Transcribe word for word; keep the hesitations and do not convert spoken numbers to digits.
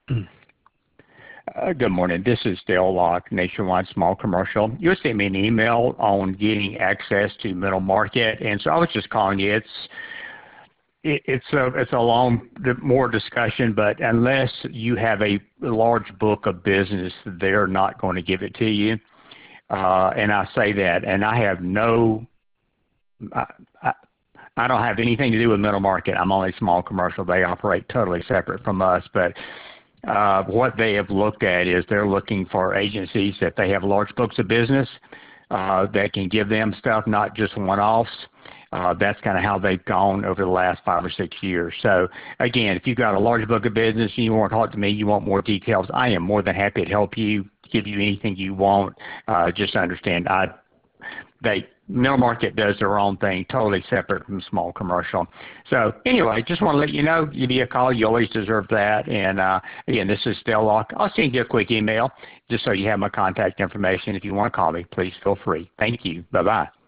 Uh, good morning. This is Dale Locke, Nationwide Small Commercial. You sent me an email on getting access to middle market, and so I was just calling you. It's it, it's a it's a long more discussion, but unless you have a large book of business, they're not going to give it to you. Uh, and I say that, and I have no. I, I, I don't have anything to do with middle market. I'm only small commercial. They operate totally separate from us, but Uh, what they have looked at is they're looking for agencies that they have large books of business uh, that can give them stuff, not just one-offs. Uh, that's kind of how they've gone over the last five or six years. So again, if you've got a large book of business and you want to talk to me, you want more details, I am more than happy to help you, give you anything you want. Uh, just understand, I they middle market does their own thing, totally separate from small commercial. So anyway, just want to let you know, give me a call. You always deserve that. And uh, again, this is Dale Locke. I'll send you a quick email just so you have my contact information. If you want to call me, please feel free. Thank you. Bye-bye.